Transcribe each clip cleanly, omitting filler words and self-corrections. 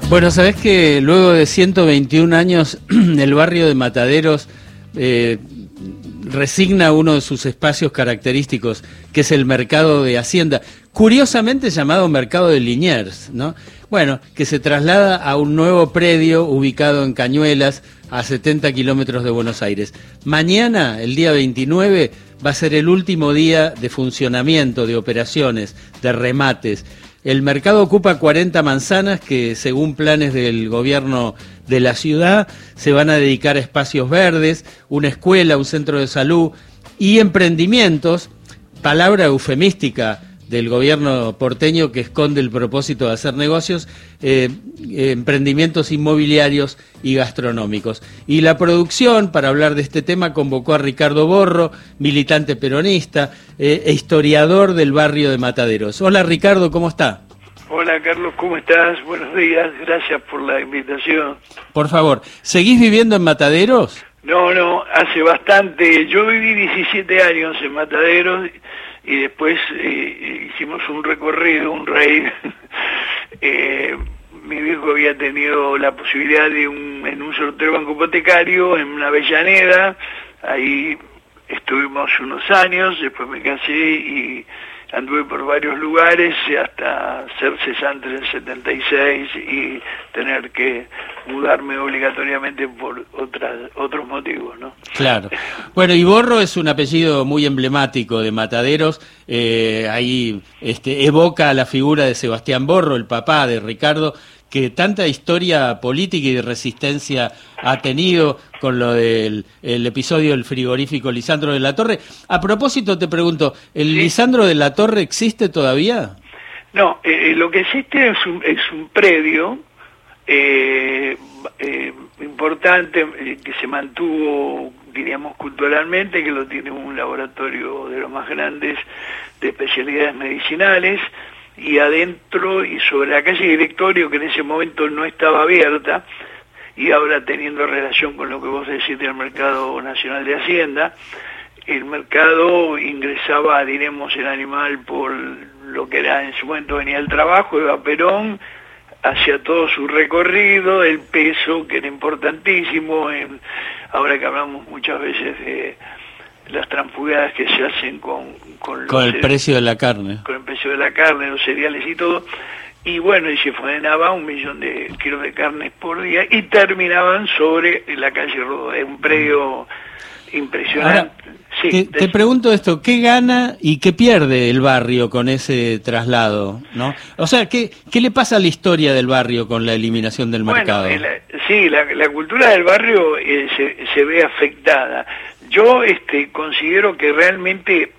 Bueno, sabés que luego de 121 años el barrio de Mataderos resigna uno de sus espacios característicos, que es el mercado de Hacienda, curiosamente llamado Mercado de Liniers, ¿no? Bueno, que se traslada a un nuevo predio ubicado en Cañuelas, a 70 kilómetros de Buenos Aires. Mañana, el día 29, va a ser el último día de funcionamiento, de operaciones, de remates. El mercado ocupa 40 manzanas que, según planes del gobierno de la ciudad, se van a dedicar a espacios verdes, una escuela, un centro de salud y emprendimientos, palabra eufemística del gobierno porteño que esconde el propósito de hacer negocios, emprendimientos inmobiliarios y gastronómicos. Y la producción, para hablar de este tema, convocó a Ricardo Borro, militante peronista e historiador del barrio de Mataderos. Hola Ricardo, ¿cómo está? Hola Carlos, ¿cómo estás? Buenos días, gracias por la invitación. Por favor, ¿seguís viviendo en Mataderos? No, hace bastante. Yo viví 17 años en Mataderos y después hicimos un recorrido, un raid. Mi viejo había tenido la posibilidad de en un sorteo banco hipotecario en una Avellaneda. Ahí estuvimos unos años, después me casé y anduve por varios lugares hasta ser cesante en el 76 y tener que mudarme obligatoriamente por otros motivos, ¿no? Claro. Bueno, y Borro es un apellido muy emblemático de Mataderos. Ahí evoca la figura de Sebastián Borro, el papá de Ricardo, que tanta historia política y de resistencia ha tenido con lo del episodio del frigorífico Lisandro de la Torre. A propósito, te pregunto, ¿el ¿Sí? Lisandro de la Torre existe todavía? No, lo que existe es un predio importante que se mantuvo, diríamos, culturalmente, que lo tiene un laboratorio de los más grandes de especialidades medicinales, y adentro y sobre la calle Directorio, que en ese momento no estaba abierta, y ahora teniendo relación con lo que vos decís del Mercado Nacional de Hacienda, el mercado ingresaba, diremos, el animal por lo que era en su momento venía el trabajo, iba a Perón, hacia todo su recorrido, el peso, que era importantísimo, ahora que hablamos muchas veces de las transfugadas que se hacen con el precio de la carne. Con el precio de la carne, los cereales y todo, y bueno, y se frenaba 1 millón de kilos de carne por día, y terminaban sobre la calle Rodó, un predio impresionante. Ahora, sí, te pregunto esto, ¿qué gana y qué pierde el barrio con ese traslado, ¿no? O sea, ¿qué le pasa a la historia del barrio con la eliminación del mercado? Sí, la cultura del barrio se ve afectada. Yo considero que realmente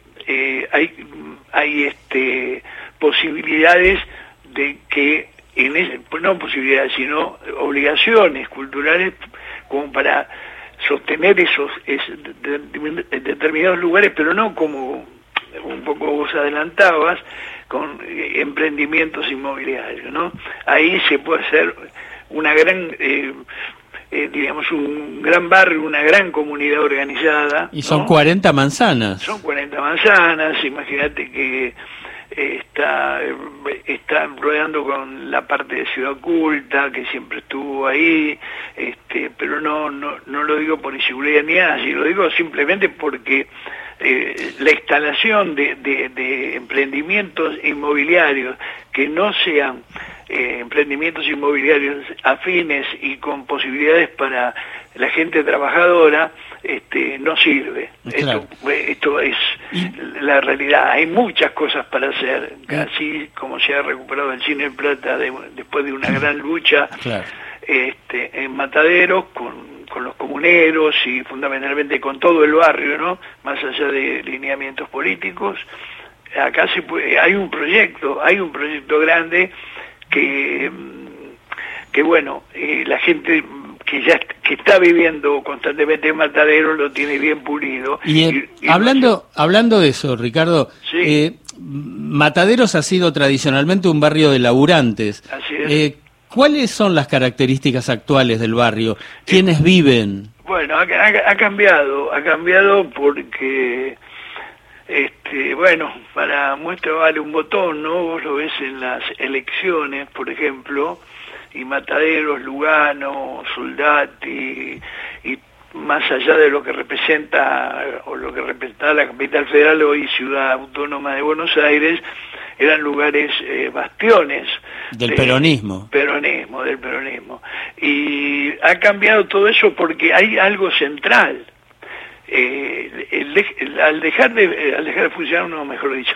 hay posibilidades de que, no posibilidades, sino obligaciones culturales como para sostener esos determinados lugares, pero no como un poco vos adelantabas, con emprendimientos inmobiliarios, ¿no? Ahí se puede hacer una gran, digamos, un gran barrio, una gran comunidad organizada. Y son, ¿no?, 40 manzanas. Son 40 manzanas, imagínate que está rodeando con la parte de Ciudad Oculta, que siempre estuvo ahí, pero no lo digo por inseguridad ni nada, sino lo digo simplemente porque la instalación de emprendimientos inmobiliarios que no sean emprendimientos inmobiliarios afines y con posibilidades para la gente trabajadora, no sirve. Claro. Esto es la realidad. Hay muchas cosas para hacer, así como se ha recuperado el Cine en Plata después de una gran lucha. Claro. En Mataderos con los comuneros y fundamentalmente con todo el barrio, ¿no? Más allá de lineamientos políticos. Acá hay un proyecto grande que bueno, la gente que está viviendo constantemente en Mataderos lo tiene bien pulido. Y hablando de eso, Ricardo, sí. Mataderos ha sido tradicionalmente un barrio de laburantes. Así es. ¿Cuáles son las características actuales del barrio? ¿Quiénes viven? Bueno, ha cambiado porque, bueno, para muestra vale un botón, ¿no? Vos lo ves en las elecciones, por ejemplo, y Mataderos, Lugano, Soldati, y más allá de lo que representa o lo que representaba la capital federal, hoy Ciudad Autónoma de Buenos Aires, eran lugares bastiones del peronismo. Del peronismo. Y ha cambiado todo eso porque hay algo central. Al dejar de funcionar, no, mejor dicho,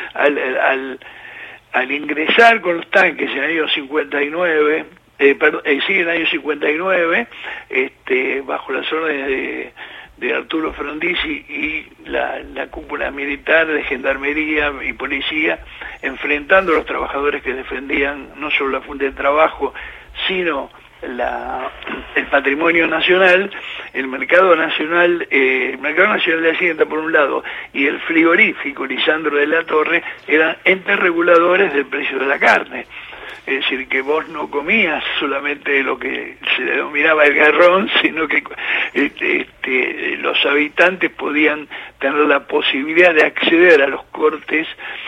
al ingresar con los tanques en el año 59, en el año 59, bajo las órdenes de Arturo Frondizi y la cúpula militar de gendarmería y policía, enfrentando a los trabajadores que defendían no solo la fuente de trabajo, sino el patrimonio nacional, el mercado nacional de Hacienda por un lado y el frigorífico Lisandro de la Torre eran entes reguladores del precio de la carne. Es decir, que vos no comías solamente lo que se denominaba el garrón, sino que los habitantes podían tener la posibilidad de acceder a los cortes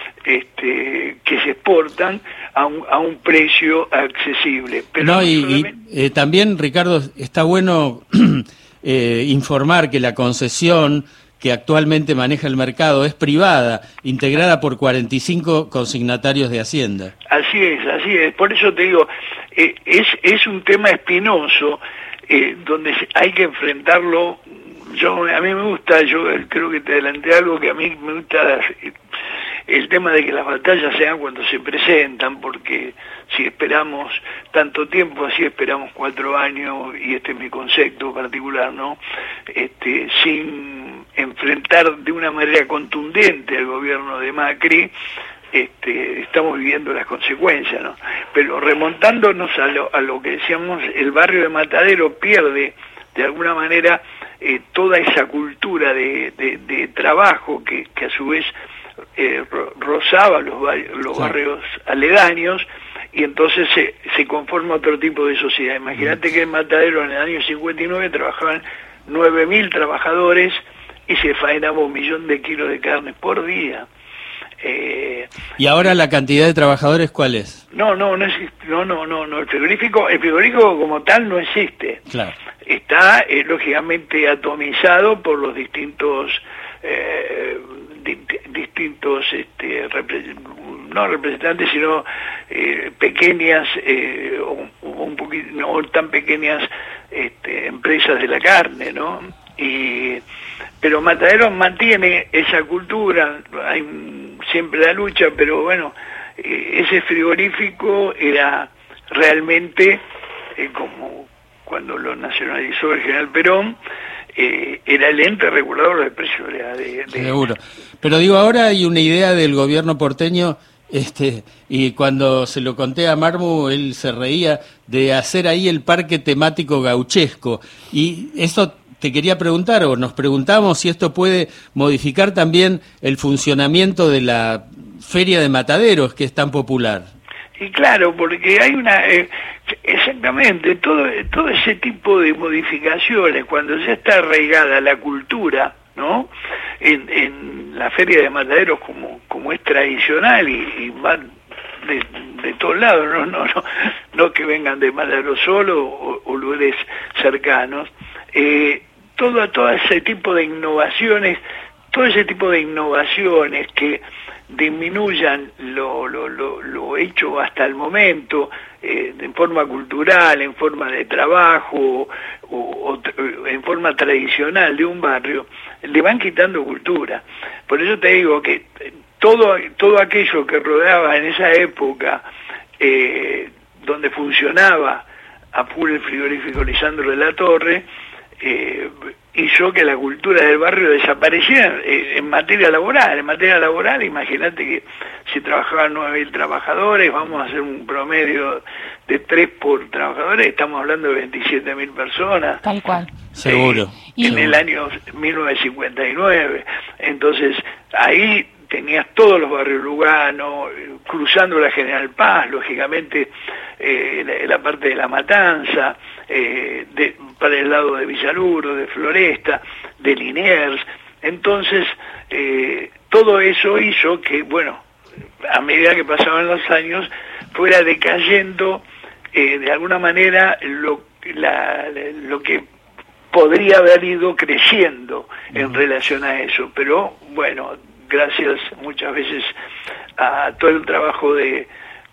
que se exportan a un precio accesible. Pero no, y también, Ricardo, está bueno informar que la concesión que actualmente maneja el mercado es privada, integrada por 45 consignatarios de Hacienda. Así es. Por eso te digo, es un tema espinoso, donde hay que enfrentarlo. A mí me gusta, yo creo que te adelanté algo que a mí me gusta, el tema de que las batallas sean cuando se presentan, porque si esperamos tanto tiempo, así esperamos 4 años, y este es mi concepto particular, ¿no? Sin enfrentar de una manera contundente al gobierno de Macri, estamos viviendo las consecuencias, ¿no? Pero remontándonos a lo que decíamos, el barrio de Matadero pierde de alguna manera toda esa cultura de trabajo que a su vez rozaba los barrios aledaños, y entonces se conforma otro tipo de sociedad. Imagínate que en Matadero en el año 59 trabajaban 9.000 trabajadores y se faenaba 1 millón de kilos de carne por día. ¿Y ahora la cantidad de trabajadores cuál es? No existe, no, el frigorífico como tal no existe. Claro. Está lógicamente atomizado por los distintos no representantes, sino pequeñas un poquito, no tan pequeñas empresas de la carne, ¿no? Pero Mataderos mantiene esa cultura, hay siempre la lucha, pero bueno, ese frigorífico era realmente como cuando lo nacionalizó el general Perón, era el ente regulador del precio Seguro. Pero digo, ahora hay una idea del gobierno porteño, y cuando se lo conté a Marmu, él se reía, de hacer ahí el parque temático gauchesco, y eso te quería preguntar, o nos preguntamos si esto puede modificar también el funcionamiento de la Feria de Mataderos, que es tan popular. Y claro, porque hay exactamente, todo ese tipo de modificaciones, cuando ya está arraigada la cultura, ¿no? En la Feria de Mataderos como es tradicional y van de todos lados, no que vengan de Mataderos solo o lugares cercanos, todo ese tipo de innovaciones, que disminuyan lo hecho hasta el momento, en forma cultural, en forma de trabajo o en forma tradicional de un barrio, le van quitando cultura. Por eso te digo que todo aquello que rodeaba en esa época, donde funcionaba a full el frigorífico Lisandro de la Torre, hizo que la cultura del barrio desapareciera en materia laboral. En materia laboral, imagínate que si trabajaban 9.000 trabajadores, vamos a hacer un promedio de 3 por trabajadores, estamos hablando de 27.000 personas. Tal cual. Seguro. En el año 1959. Entonces, ahí tenías todos los barrios Lugano, cruzando la General Paz, lógicamente la parte de La Matanza, para el lado de Villaluro, de Floresta, de Liniers. Entonces, todo eso hizo que, bueno, a medida que pasaban los años, fuera decayendo de alguna manera lo que podría haber ido creciendo en relación a eso, pero bueno, gracias muchas veces a todo el trabajo del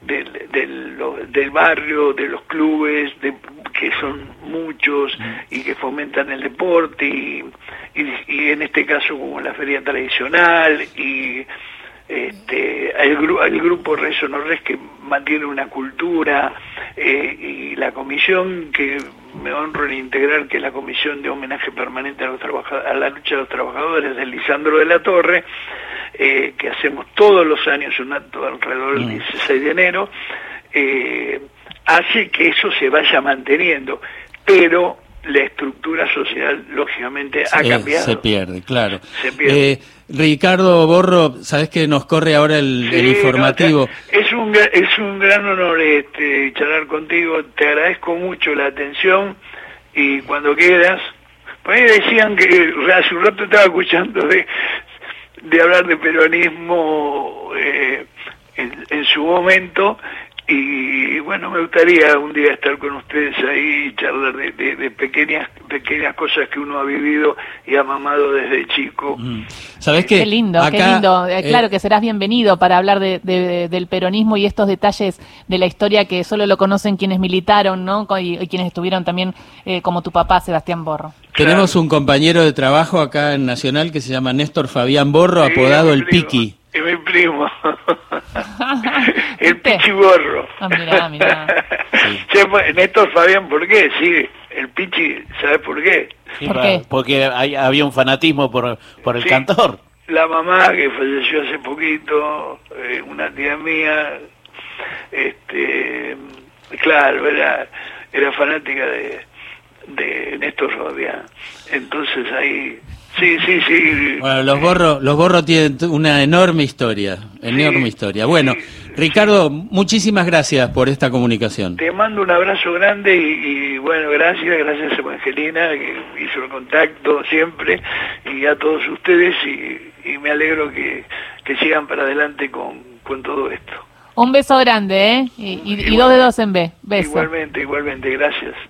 barrio, de los clubes, que son muchos y que fomentan el deporte, y en este caso como la feria tradicional, y el grupo Res o No Res, que mantiene una cultura, y la comisión que me honro en integrar, que es la comisión de homenaje permanente a la lucha de los trabajadores de Lisandro de la Torre, que hacemos todos los años un acto alrededor del 16 de enero, hace que eso se vaya manteniendo, pero la estructura social lógicamente ha cambiado. Se pierde, claro. Se pierde. Ricardo Borro, sabes que nos corre ahora el informativo. No, es un gran honor charlar contigo, te agradezco mucho la atención, y cuando quieras, por ahí decían que hace un rato estaba escuchando de hablar de peronismo en su momento, y bueno, me gustaría un día estar con ustedes ahí y charlar de pequeñas cosas que uno ha vivido y ha mamado desde chico. ¿Sabés qué? Qué lindo, acá, qué lindo. Claro que serás bienvenido para hablar del peronismo y estos detalles de la historia que solo lo conocen quienes militaron, ¿no? Y quienes estuvieron también, como tu papá, Sebastián Borro. Tenemos un compañero de trabajo acá en Nacional que se llama Néstor Fabián Borro, apodado El Piqui. Es mi primo. El Pichi Borro. Mirá. Sí. Néstor Fabián, ¿por qué? Sí, el Pichi, ¿sabes por qué? Sí, ¿Por qué? Porque había un fanatismo por el cantor. La mamá, que falleció hace poquito, una tía mía, claro, era fanática de Néstor Fabián. Entonces ahí... Sí. Bueno, los Borro tienen una enorme historia, Bueno, Ricardo, muchísimas gracias por esta comunicación. Te mando un abrazo grande y bueno, gracias a Evangelina, que hizo el contacto siempre, y a todos ustedes, y me alegro que sigan para adelante con todo esto. Un beso grande, y 2 dedos en B. Beso. Igualmente, gracias.